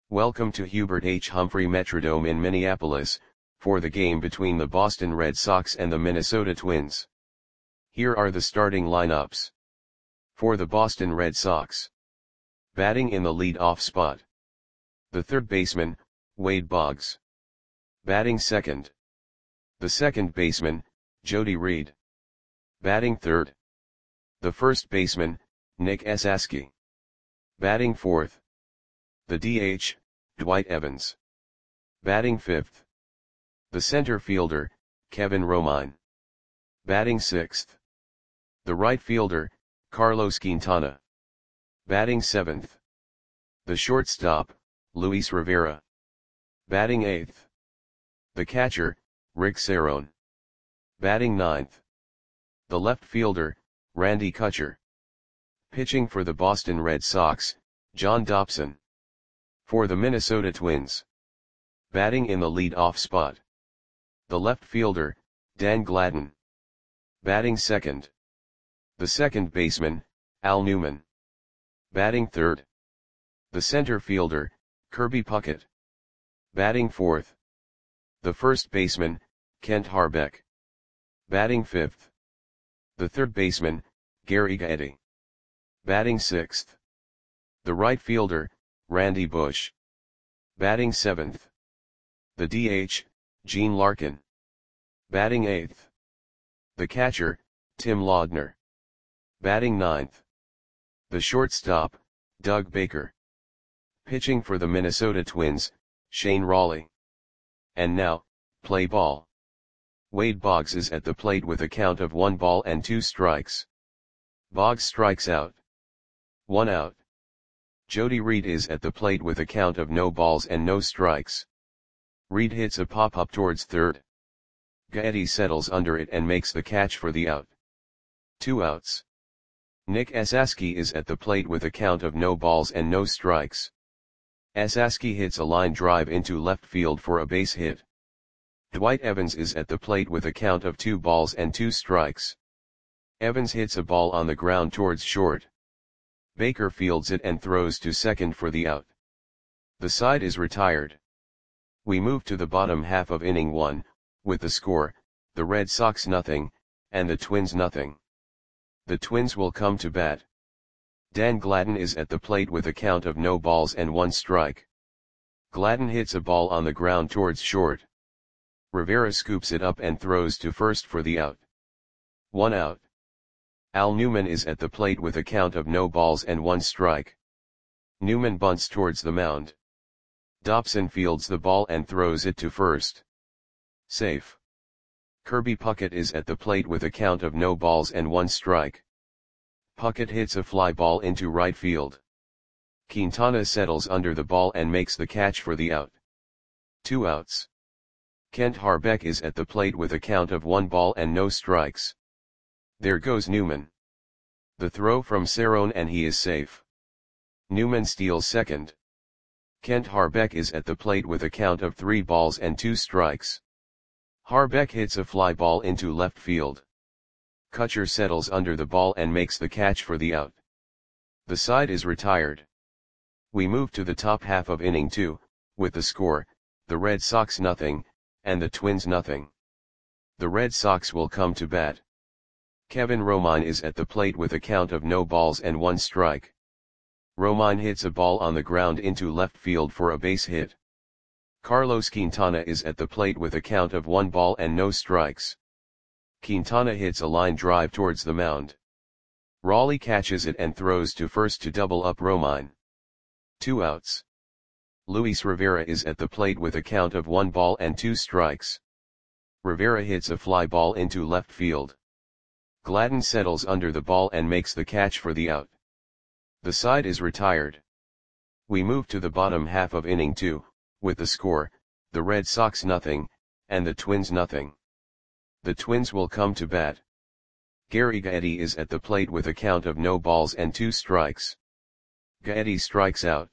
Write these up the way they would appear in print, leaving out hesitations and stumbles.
Welcome to Hubert H. Humphrey Metrodome in Minneapolis, for the game between the Boston Red Sox and the Minnesota Twins. Here are the starting lineups. For the Boston Red Sox. Batting in the lead-off spot. The third baseman, Wade Boggs. Batting second. The second baseman, Jody Reed. Batting third. The first baseman, Nick Esasky. Batting fourth. The DH, Dwight Evans. Batting fifth. The center fielder, Kevin Romine. Batting sixth. The right fielder, Carlos Quintana. Batting seventh. The shortstop, Luis Rivera. Batting eighth. The catcher, Rick Cerone. Batting ninth. The left fielder, Randy Kutcher. Pitching for the Boston Red Sox, John Dobson. For the Minnesota Twins. Batting in the lead-off spot. The left fielder, Dan Gladden. Batting second. The second baseman, Al Newman. Batting third. The center fielder, Kirby Puckett. Batting fourth. The first baseman, Kent Harbeck. Batting fifth. The third baseman, Gary Gaetti. Batting sixth. The right fielder, Randy Bush. Batting seventh. The DH, Gene Larkin. Batting eighth. The catcher, Tim Laudner. Batting ninth. The shortstop, Doug Baker. Pitching for the Minnesota Twins, Shane Raleigh. And now, play ball. Wade Boggs is at the plate with a count of 1 ball and 2 strikes. Boggs strikes out. 1 out. Jody Reed is at the plate with a count of no balls and no strikes. Reed hits a pop-up towards third. Gaetti settles under it and makes the catch for the out. 2 outs. Nick Esasky is at the plate with a count of no balls and no strikes. Esasky hits a line drive into left field for a base hit. Dwight Evans is at the plate with a count of 2 balls and 2 strikes. Evans hits a ball on the ground towards short. Baker fields it and throws to second for the out. The side is retired. We move to the bottom half of inning 1, with the score, the Red Sox nothing, and the Twins nothing. The Twins will come to bat. Dan Gladden is at the plate with a count of no balls and 1 strike. Gladden hits a ball on the ground towards short. Rivera scoops it up and throws to first for the out. 1 out. Al Newman is at the plate with a count of no balls and 1 strike. Newman bunts towards the mound. Dobson fields the ball and throws it to first. Safe. Kirby Puckett is at the plate with a count of no balls and 1 strike. Puckett hits a fly ball into right field. Quintana settles under the ball and makes the catch for the out. 2 outs. Kent Harbeck is at the plate with a count of 1 ball and no strikes. There goes Newman. The throw from Cerone and he is safe. Newman steals second. Kent Harbeck is at the plate with a count of 3 balls and 2 strikes. Harbeck hits a fly ball into left field. Kutcher settles under the ball and makes the catch for the out. The side is retired. We move to the top half of inning 2, with the score, the Red Sox nothing, and the Twins nothing. The Red Sox will come to bat. Kevin Romine is at the plate with a count of no balls and 1 strike. Romine hits a ball on the ground into left field for a base hit. Carlos Quintana is at the plate with a count of 1 ball and no strikes. Quintana hits a line drive towards the mound. Raleigh catches it and throws to first to double up Romine. 2 outs. Luis Rivera is at the plate with a count of 1 ball and 2 strikes. Rivera hits a fly ball into left field. Gladden settles under the ball and makes the catch for the out. The side is retired. We move to the bottom half of inning 2, with the score, the Red Sox nothing, and the Twins nothing. The Twins will come to bat. Gary Gaetti is at the plate with a count of no balls and 2 strikes. Gaetti strikes out.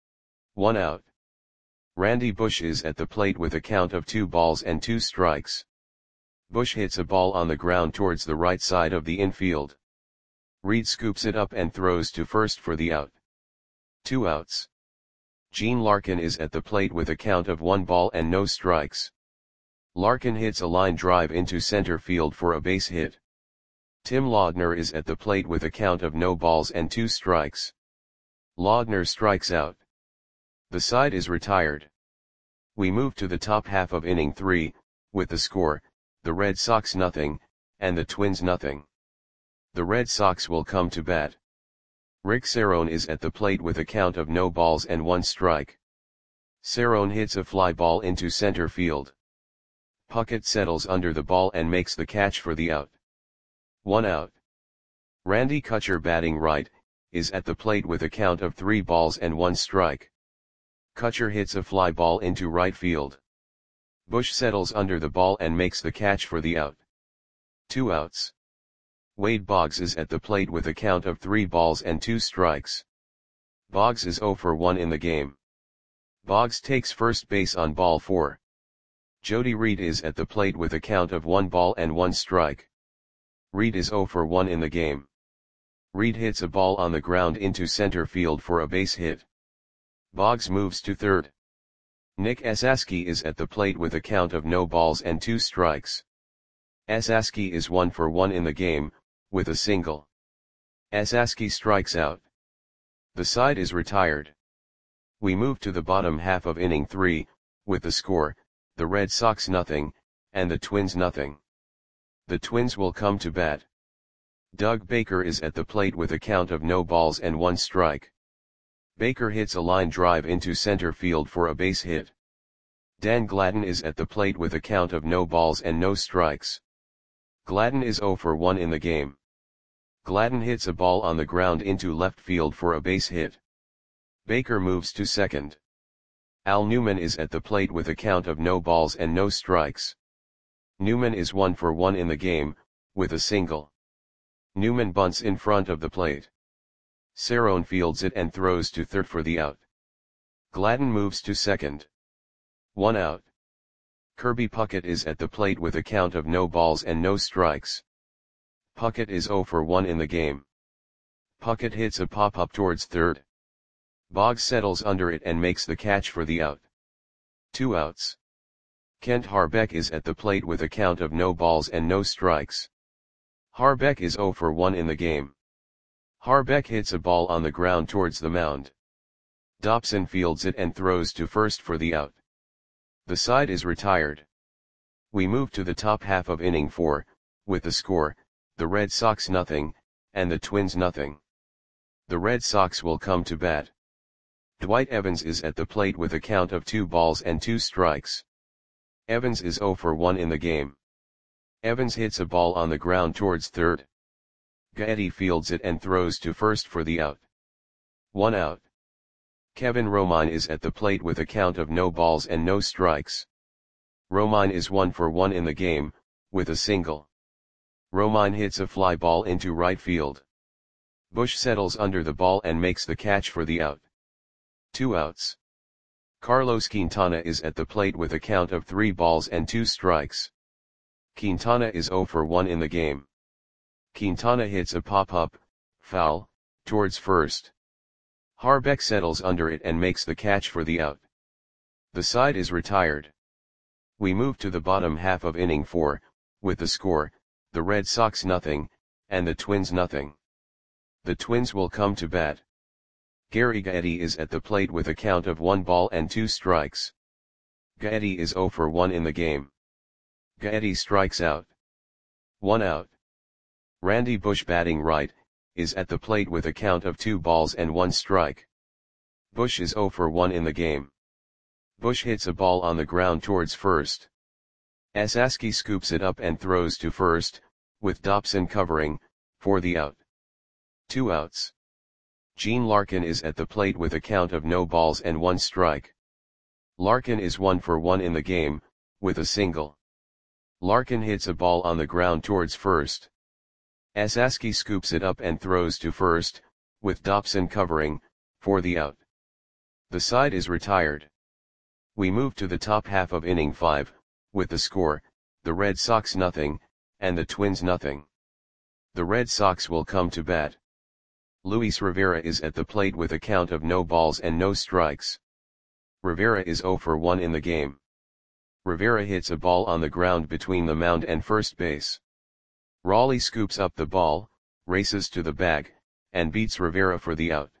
1 out. Randy Bush is at the plate with a count of 2 balls and 2 strikes. Bush hits a ball on the ground towards the right side of the infield. Reed scoops it up and throws to first for the out. 2 outs. Gene Larkin is at the plate with a count of 1 ball and no strikes. Larkin hits a line drive into center field for a base hit. Tim Laudner is at the plate with a count of no balls and 2 strikes. Laudner strikes out. The side is retired. We move to the top half of inning 3, with the score, the Red Sox nothing, and the Twins nothing. The Red Sox will come to bat. Rick Cerone is at the plate with a count of no balls and 1 strike. Cerone hits a fly ball into center field. Puckett settles under the ball and makes the catch for the out. 1 out. Randy Kutcher, batting right, is at the plate with a count of 3 balls and 1 strike. Kutcher hits a fly ball into right field. Bush settles under the ball and makes the catch for the out. 2 outs. Wade Boggs is at the plate with a count of 3 balls and 2 strikes. Boggs is 0 for 1 in the game. Boggs takes first base on ball 4. Jody Reed is at the plate with a count of 1 ball and 1 strike. Reed is 0 for 1 in the game. Reed hits a ball on the ground into center field for a base hit. Boggs moves to third. Nick Esaski is at the plate with a count of no balls and 2 strikes. Esaski is 1 for 1 in the game, with a single. Esaski strikes out. The side is retired. We move to the bottom half of inning 3, with the score, the Red Sox nothing, and the Twins nothing. The Twins will come to bat. Doug Baker is at the plate with a count of no balls and 1 strike. Baker hits a line drive into center field for a base hit. Dan Gladden is at the plate with a count of no balls and no strikes. Gladden is 0 for 1 in the game. Gladden hits a ball on the ground into left field for a base hit. Baker moves to second. Al Newman is at the plate with a count of no balls and no strikes. Newman is 1 for 1 in the game, with a single. Newman bunts in front of the plate. Cerone fields it and throws to third for the out. Gladden moves to second. 1 out. Kirby Puckett is at the plate with a count of no balls and no strikes. Puckett is 0 for 1 in the game. Puckett hits a pop-up towards third. Boggs settles under it and makes the catch for the out. 2 outs. Kent Harbeck is at the plate with a count of no balls and no strikes. Harbeck is 0 for 1 in the game. Harbeck hits a ball on the ground towards the mound. Dobson fields it and throws to first for the out. The side is retired. We move to the top half of inning 4, with the score, the Red Sox nothing, and the Twins nothing. The Red Sox will come to bat. Dwight Evans is at the plate with a count of 2 balls and 2 strikes. Evans is 0 for 1 in the game. Evans hits a ball on the ground towards third. Gaetti fields it and throws to first for the out. 1 out. Kevin Romine is at the plate with a count of no balls and no strikes. Romine is 1 for 1 in the game, with a single. Romine hits a fly ball into right field. Bush settles under the ball and makes the catch for the out. 2 outs. Carlos Quintana is at the plate with a count of 3 balls and 2 strikes. Quintana is 0 for 1 in the game. Quintana hits a pop-up, foul, towards first. Harbeck settles under it and makes the catch for the out. The side is retired. We move to the bottom half of inning 4, with the score, the Red Sox nothing, and the Twins nothing. The Twins will come to bat. Gary Gaetti is at the plate with a count of 1 ball and 2 strikes. Gaetti is 0 for 1 in the game. Gaetti strikes out. 1 out. Randy Bush, batting right, is at the plate with a count of 2 balls and 1 strike. Bush is 0 for 1 in the game. Bush hits a ball on the ground towards first. Esaski scoops it up and throws to first, with Dobson covering, for the out. 2 outs. Gene Larkin is at the plate with a count of no balls and 1 strike. Larkin is 1 for 1 in the game, with a single. Larkin hits a ball on the ground towards first. Esaski scoops it up and throws to first, with Dobson covering, for the out. The side is retired. We move to the top half of inning 5, with the score, the Red Sox nothing, and the Twins nothing. The Red Sox will come to bat. Luis Rivera is at the plate with a count of no balls and no strikes. Rivera is 0 for 1 in the game. Rivera hits a ball on the ground between the mound and first base. Raleigh scoops up the ball, races to the bag, and beats Rivera for the out.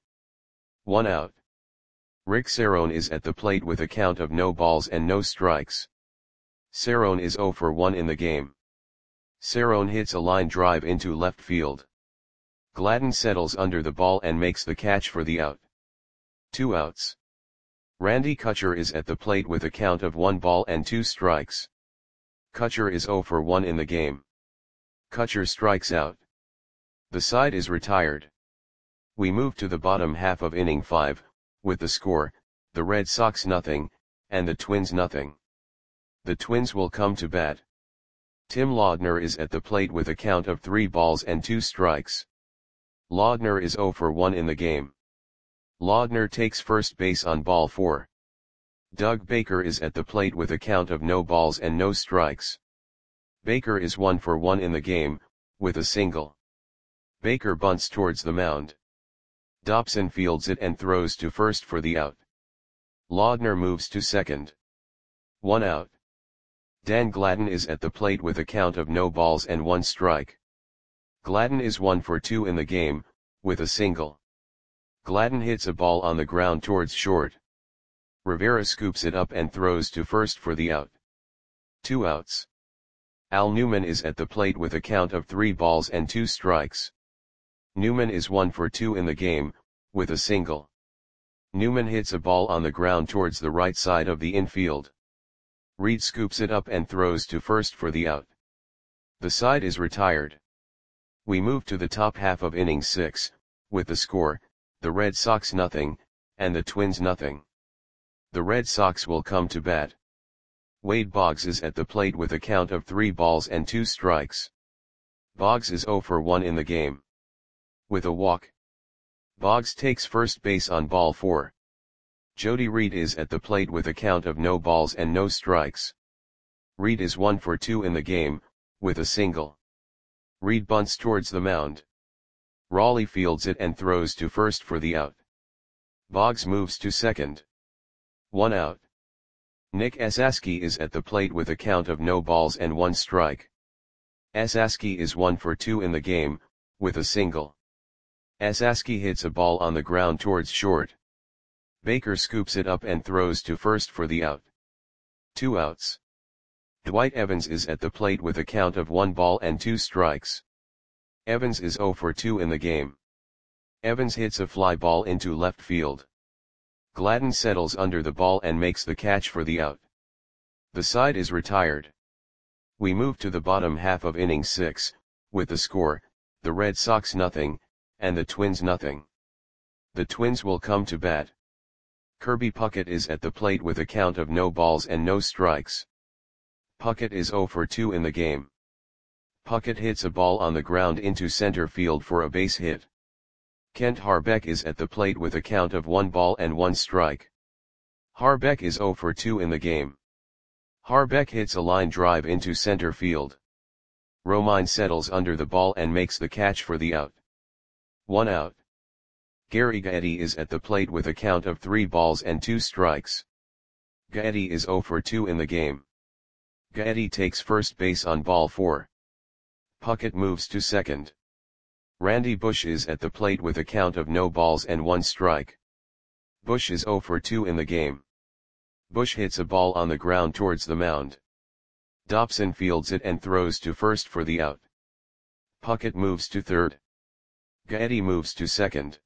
1 out. Rick Cerrone is at the plate with a count of no balls and no strikes. Cerrone is 0 for 1 in the game. Cerrone hits a line drive into left field. Gladden settles under the ball and makes the catch for the out. 2 outs. Randy Kutcher is at the plate with a count of 1 ball and 2 strikes. Kutcher is 0 for 1 in the game. Kutcher strikes out. The side is retired. We move to the bottom half of inning 5, with the score, the Red Sox 0, and the Twins 0. The Twins will come to bat. Tim Laudner is at the plate with a count of 3 balls and 2 strikes. Laudner is 0 for 1 in the game. Laudner takes first base on ball 4. Doug Baker is at the plate with a count of no balls and no strikes. Baker is 1 for 1 in the game, with a single. Baker bunts towards the mound. Dobson fields it and throws to first for the out. Laudner moves to second. 1 out. Dan Gladden is at the plate with a count of no balls and 1 strike. Gladden is 1 for 2 in the game, with a single. Gladden hits a ball on the ground towards short. Rivera scoops it up and throws to first for the out. 2 outs. Al Newman is at the plate with a count of 3 balls and 2 strikes. Newman is 1 for 2 in the game, with a single. Newman hits a ball on the ground towards the right side of the infield. Reed scoops it up and throws to first for the out. The side is retired. We move to the top half of inning 6, with the score, the Red Sox 0, and the Twins 0. The Red Sox will come to bat. Wade Boggs is at the plate with a count of 3 balls and 2 strikes. Boggs is 0 for 1 in the game. With a walk. Boggs takes first base on ball 4. Jody Reed is at the plate with a count of no balls and no strikes. Reed is 1 for 2 in the game, with a single. Reed bunts towards the mound. Raleigh fields it and throws to first for the out. Boggs moves to second. 1 out. Nick Esaski is at the plate with a count of no balls and 1 strike. Esaski is 1 for 2 in the game, with a single. Esaski hits a ball on the ground towards short. Baker scoops it up and throws to first for the out. 2 outs. Dwight Evans is at the plate with a count of 1 ball and 2 strikes. Evans is 0 for 2 in the game. Evans hits a fly ball into left field. Gladden settles under the ball and makes the catch for the out. The side is retired. We move to the bottom half of inning 6, with the score, the Red Sox 0, and the Twins 0. The Twins will come to bat. Kirby Puckett is at the plate with a count of no balls and no strikes. Puckett is 0 for 2 in the game. Puckett hits a ball on the ground into center field for a base hit. Kent Harbeck is at the plate with a count of 1 ball and 1 strike. Harbeck is 0 for 2 in the game. Harbeck hits a line drive into center field. Romine settles under the ball and makes the catch for the out. 1 out. Gary Gaetti is at the plate with a count of 3 balls and 2 strikes. Gaetti is 0 for 2 in the game. Gaetti takes first base on ball 4. Puckett moves to second. Randy Bush is at the plate with a count of no balls and 1 strike. Bush is 0 for 2 in the game. Bush hits a ball on the ground towards the mound. Dobson fields it and throws to first for the out. Puckett moves to third. Gaetti moves to second.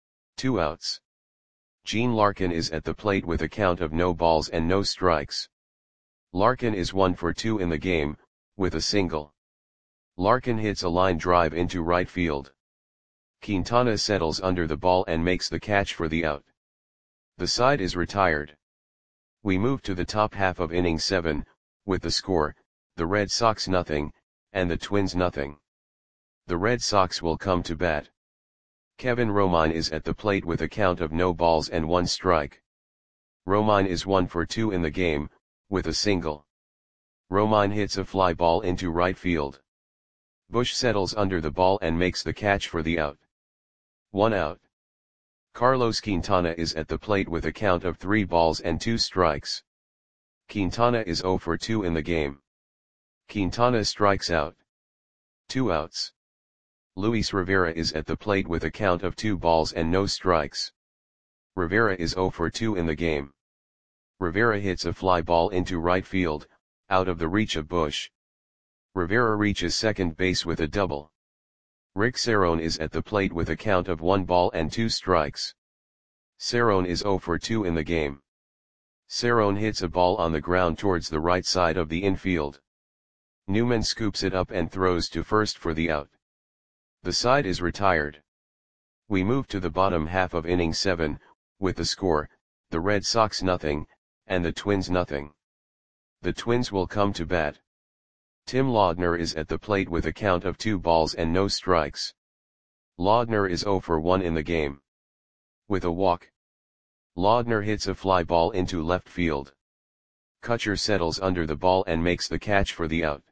2 outs. Gene Larkin is at the plate with a count of no balls and no strikes. Larkin is 1 for 2 in the game, with a single. Larkin hits a line drive into right field. Quintana settles under the ball and makes the catch for the out. The side is retired. We move to the top half of inning 7, with the score, the Red Sox 0, and the Twins 0. The Red Sox will come to bat. Kevin Romine is at the plate with a count of no balls and 1 strike. Romine is 1 for 2 in the game, with a single. Romine hits a fly ball into right field. Bush settles under the ball and makes the catch for the out. 1 out. Carlos Quintana is at the plate with a count of 3 balls and 2 strikes. Quintana is 0 for 2 in the game. Quintana strikes out. 2 outs. Luis Rivera is at the plate with a count of 2 balls and no strikes. Rivera is 0 for 2 in the game. Rivera hits a fly ball into right field, out of the reach of Bush. Rivera reaches second base with a double. Rick Cerrone is at the plate with a count of 1 ball and 2 strikes. Cerrone is 0 for 2 in the game. Cerrone hits a ball on the ground towards the right side of the infield. Newman scoops it up and throws to first for the out. The side is retired. We move to the bottom half of inning 7, with the score, the Red Sox nothing, and the Twins nothing. The Twins will come to bat. Tim Laudner is at the plate with a count of 2 balls and no strikes. Laudner is 0 for 1 in the game. With a walk, Laudner hits a fly ball into left field. Kutcher settles under the ball and makes the catch for the out.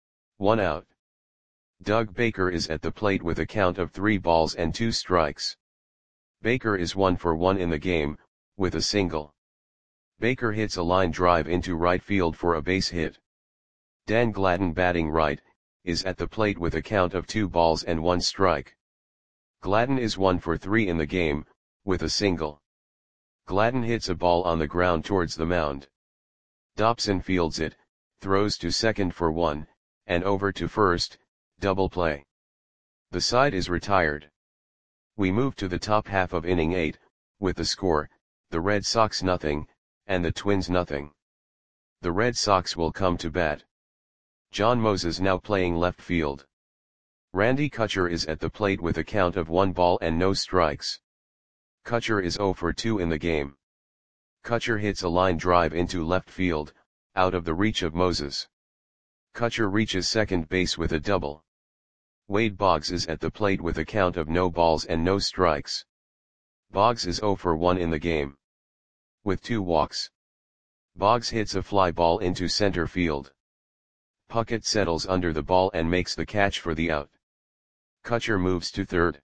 1 out. Doug Baker is at the plate with a count of 3 balls and 2 strikes. Baker is 1 for 1 in the game, with a single. Baker hits a line drive into right field for a base hit. Dan Gladden, batting right, is at the plate with a count of 2 balls and 1 strike. Gladden is 1 for 3 in the game, with a single. Gladden hits a ball on the ground towards the mound. Dobson fields it, throws to second for 1, and over to first, double play. The side is retired. We move to the top half of inning 8, with the score, the Red Sox nothing, and the Twins nothing. The Red Sox will come to bat. John Moses now playing left field. Randy Kutcher is at the plate with a count of 1 ball and no strikes. Kutcher is 0 for 2 in the game. Kutcher hits a line drive into left field, out of the reach of Moses. Kutcher reaches second base with a double. Wade Boggs is at the plate with a count of no balls and no strikes. Boggs is 0 for 1 in the game. With 2 walks, Boggs hits a fly ball into center field. Puckett settles under the ball and makes the catch for the out. Kutcher moves to third.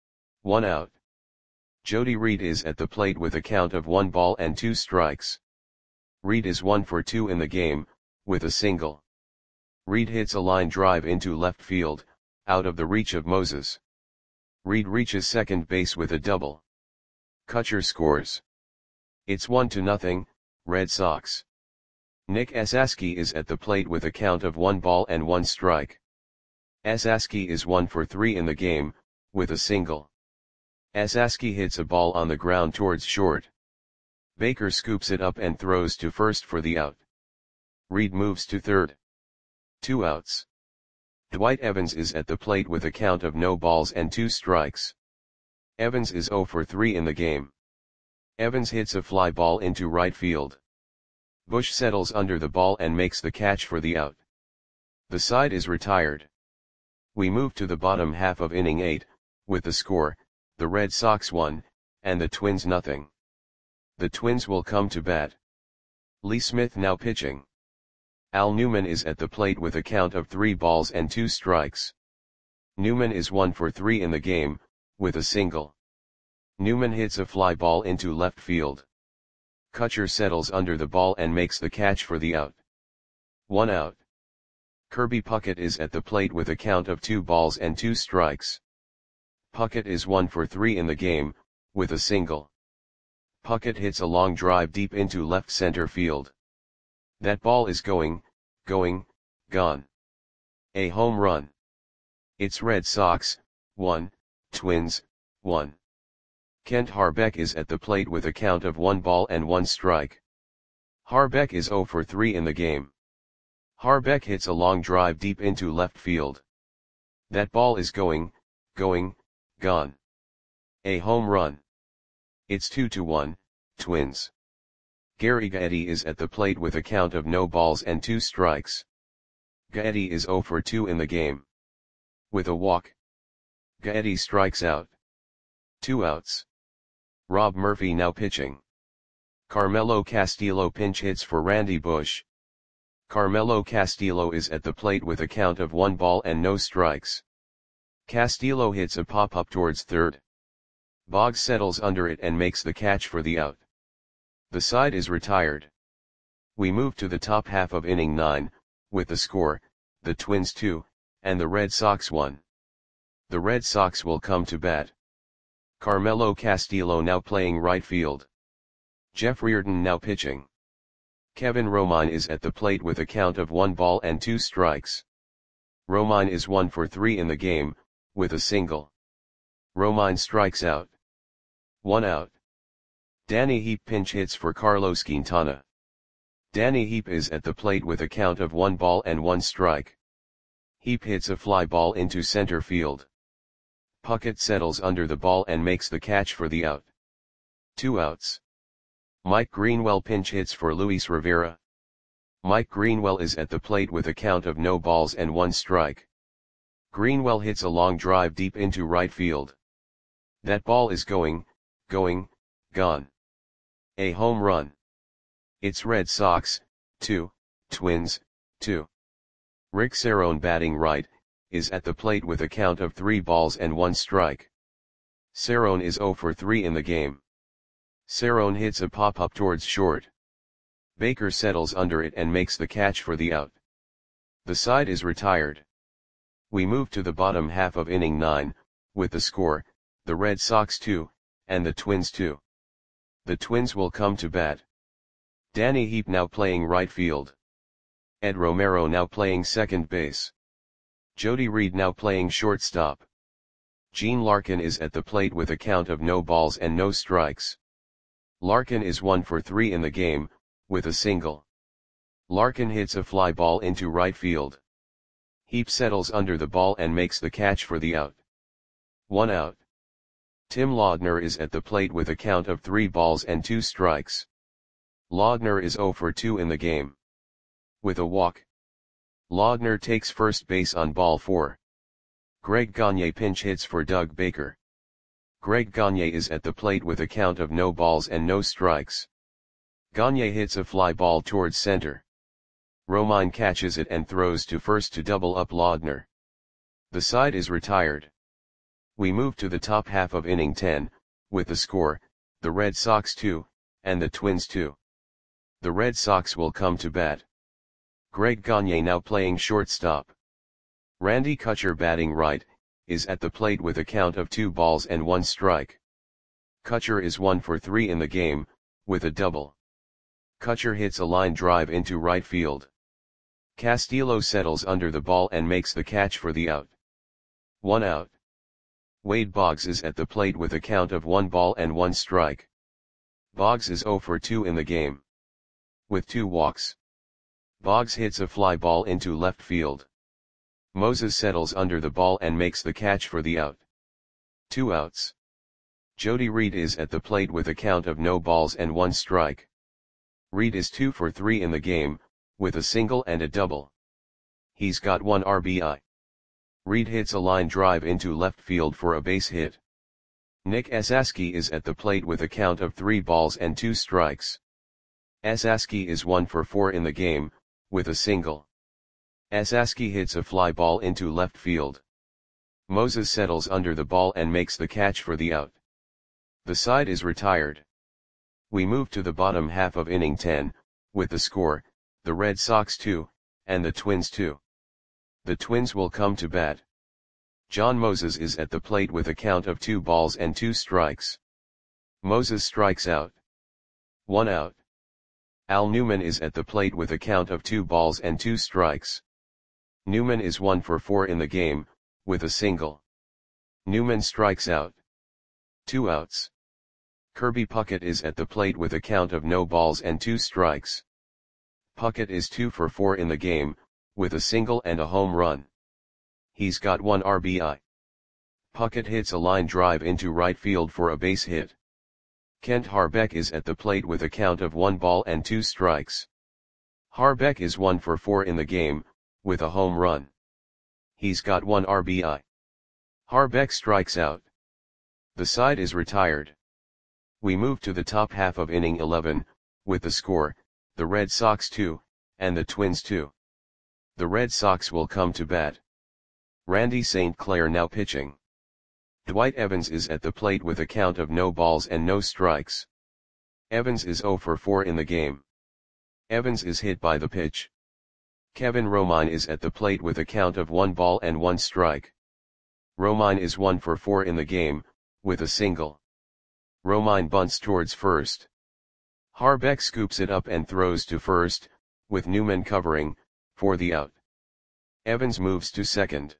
1 out. Jody Reed is at the plate with a count of 1 ball and 2 strikes. Reed is 1 for 2 in the game, with a single. Reed hits a line drive into left field, out of the reach of Moses. Reed reaches second base with a double. Kutcher scores. It's 1-0, Red Sox. Nick Esasky is at the plate with a count of 1 ball and 1 strike. Esasky is 1 for 3 in the game, with a single. Esasky hits a ball on the ground towards short. Baker scoops it up and throws to first for the out. Reed moves to third. 2 outs. Dwight Evans is at the plate with a count of no balls and 2 strikes. Evans is 0 for 3 in the game. Evans hits a fly ball into right field. Bush settles under the ball and makes the catch for the out. The side is retired. We move to the bottom half of inning 8, with the score, the Red Sox 1, and the Twins nothing. The Twins will come to bat. Lee Smith now pitching. Al Newman is at the plate with a count of 3 balls and 2 strikes. Newman is 1 for 3 in the game, with a single. Newman hits a fly ball into left field. Kutcher settles under the ball and makes the catch for the out. 1 out. Kirby Puckett is at the plate with a count of 2 balls and 2 strikes. Puckett is 1 for 3 in the game, with a single. Puckett hits a long drive deep into left center field. That ball is going, gone. A home run. It's Red Sox, 1, Twins, 1. Kent Harbeck is at the plate with a count of 1 ball and 1 strike. Harbeck is 0 for 3 in the game. Harbeck hits a long drive deep into left field. That ball is going, gone. A home run. It's 2-1, Twins. Gary Gaetti is at the plate with a count of no balls and 2 strikes. Gaetti is 0 for 2 in the game. With a walk, Gaetti strikes out. 2 outs. Rob Murphy now pitching. Carmelo Castillo pinch hits for Randy Bush. Carmelo Castillo is at the plate with a count of 1 ball and no strikes. Castillo hits a pop-up towards third. Boggs settles under it and makes the catch for the out. The side is retired. We move to the top half of inning 9, with the score, the Twins 2, and the Red Sox 1. The Red Sox will come to bat. Carmelo Castillo now playing right field. Jeff Reardon now pitching. Kevin Romine is at the plate with a count of 1 ball and 2 strikes. Romine is 1 for 3 in the game, with a single. Romine strikes out. 1 out. Danny Heap pinch hits for Carlos Quintana. Danny Heap is at the plate with a count of 1 ball and 1 strike. Heap hits a fly ball into center field. Puckett settles under the ball and makes the catch for the out. 2 outs. Mike Greenwell pinch hits for Luis Rivera. Mike Greenwell is at the plate with a count of no balls and 1 strike. Greenwell hits a long drive deep into right field. That ball is gone. A home run. It's Red Sox, 2, Twins, 2. Rick Cerrone batting right, is at the plate with a count of 3 balls and 1 strike. Cerrone is 0 for 3 in the game. Cerrone hits a pop-up towards short. Baker settles under it and makes the catch for the out. The side is retired. We move to the bottom half of inning 9, with the score, the Red Sox 2, and the Twins 2. The Twins will come to bat. Danny Heap now playing right field. Ed Romero now playing second base. Jody Reed now playing shortstop. Gene Larkin is at the plate with a count of no balls and no strikes. Larkin is 1 for 3 in the game, with a single. Larkin hits a fly ball into right field. Heap settles under the ball and makes the catch for the out. 1 out. Tim Laudner is at the plate with a count of 3 balls and 2 strikes. Laudner is 0 for 2 in the game. With a walk. Laudner takes first base on ball 4. Greg Gagne pinch hits for Doug Baker. Greg Gagne is at the plate with a count of no balls and no strikes. Gagne hits a fly ball towards center. Romine catches it and throws to first to double up Laudner. The side is retired. We move to the top half of inning 10, with the score, the Red Sox 2, and the Twins 2. The Red Sox will come to bat. Greg Gagne now playing shortstop. Randy Kutcher batting right, is at the plate with a count of 2 balls and 1 strike. Kutcher is 1 for 3 in the game, with a double. Kutcher hits a line drive into right field. Castillo settles under the ball and makes the catch for the out. 1 out. Wade Boggs is at the plate with a count of 1 ball and 1 strike. Boggs is 0 for 2 in the game. With 2 walks. Boggs hits a fly ball into left field. Moses settles under the ball and makes the catch for the out. 2 outs. Jody Reed is at the plate with a count of no balls and 1 strike. Reed is 2 for 3 in the game, with a single and a double. He's got 1 RBI. Reed hits a line drive into left field for a base hit. Nick Esaski is at the plate with a count of 3 balls and 2 strikes. Esaski is 1 for 4 in the game, with a single. Esaski hits a fly ball into left field. Moses settles under the ball and makes the catch for the out. The side is retired. We move to the bottom half of inning 10, with the score, the Red Sox 2, and the Twins 2. The Twins will come to bat. John Moses is at the plate with a count of 2 balls and 2 strikes. Moses strikes out. 1 out. Al Newman is at the plate with a count of 2 balls and 2 strikes. Newman is 1 for 4 in the game, with a single. Newman strikes out. 2 outs. Kirby Puckett is at the plate with a count of no balls and 2 strikes. Puckett is 2 for 4 in the game, with a single and a home run. He's got 1 RBI. Puckett hits a line drive into right field for a base hit. Kent Harbeck is at the plate with a count of 1 ball and 2 strikes. Harbeck is 1 for 4 in the game, with a home run. He's got 1 RBI. Harbeck strikes out. The side is retired. We move to the top half of inning 11, with the score, the Red Sox 2, and the Twins 2. The Red Sox will come to bat. Randy St. Clair now pitching. Dwight Evans is at the plate with a count of no balls and no strikes. Evans is 0 for 4 in the game. Evans is hit by the pitch. Kevin Romine is at the plate with a count of 1 ball and 1 strike. Romine is 1 for 4 in the game, with a single. Romine bunts towards first. Harbeck scoops it up and throws to first, with Newman covering, for the out. Evans moves to second.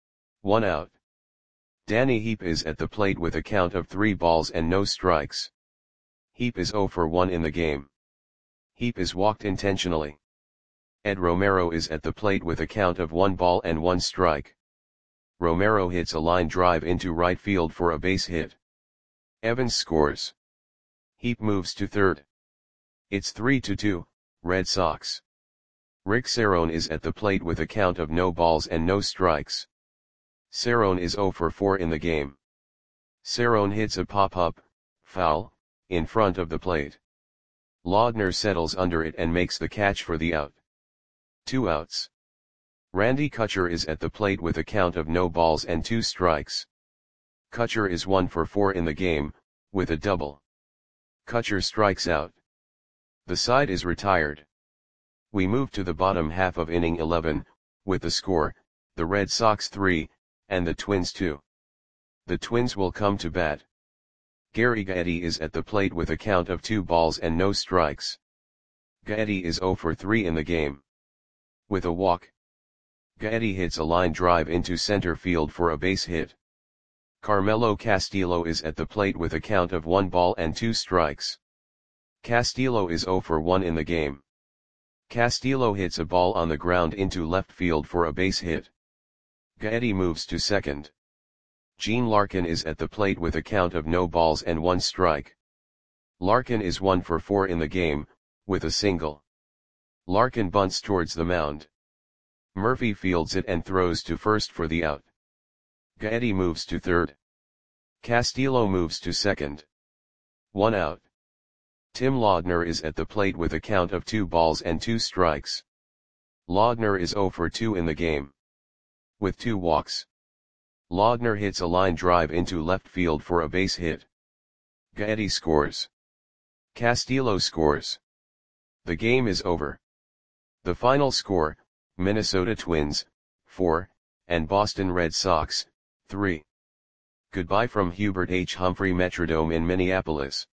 1 out. Danny Heap is at the plate with a count of 3 balls and no strikes. Heap is 0 for 1 in the game. Heap is walked intentionally. Ed Romero is at the plate with a count of 1 ball and 1 strike. Romero hits a line drive into right field for a base hit. Evans scores. Heap moves to third. It's 3-2, Red Sox. Rick Cerrone is at the plate with a count of no balls and no strikes. Cerrone is 0 for 4 in the game. Cerrone hits a pop-up, foul, in front of the plate. Laudner settles under it and makes the catch for the out. 2 outs. Randy Kutcher is at the plate with a count of no balls and 2 strikes. Kutcher is 1 for 4 in the game, with a double. Kutcher strikes out. The side is retired. We move to the bottom half of inning 11, with the score, the Red Sox 3, and the Twins 2. The Twins will come to bat. Gary Gaetti is at the plate with a count of 2 balls and no strikes. Gaetti is 0 for 3 in the game. With a walk. Gaetti hits a line drive into center field for a base hit. Carmelo Castillo is at the plate with a count of 1 ball and 2 strikes. Castillo is 0 for 1 in the game. Castillo hits a ball on the ground into left field for a base hit. Gaetti moves to second. Gene Larkin is at the plate with a count of no balls and 1 strike. Larkin is 1 for 4 in the game, with a single. Larkin bunts towards the mound. Murphy fields it and throws to first for the out. Gaetti moves to third. Castillo moves to second. 1 out. Tim Laudner is at the plate with a count of 2 balls and 2 strikes. Laudner is 0 for 2 in the game. With 2 walks. Laudner hits a line drive into left field for a base hit. Gaetti scores. Castillo scores. The game is over. The final score, Minnesota Twins, 4, and Boston Red Sox, 3. Goodbye from Hubert H. Humphrey Metrodome in Minneapolis.